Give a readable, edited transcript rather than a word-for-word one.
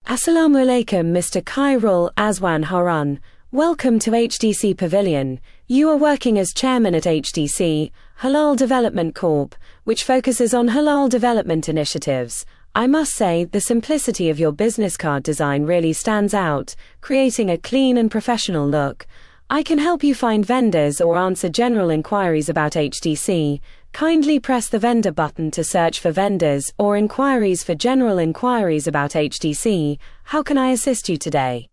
Assalamu alaikum, Mr. Khairul Aswan Harun. Welcome to HDC Pavilion. You are working as chairman at HDC, Halal Development Corp., which focuses on halal development initiatives. I must say, the simplicity of your business card design really stands out, creating a clean and professional look. I can help you find vendors or answer general inquiries about HDC. Kindly press the vendor button to search for vendors or inquiries for general inquiries about HDC. How can I assist you today?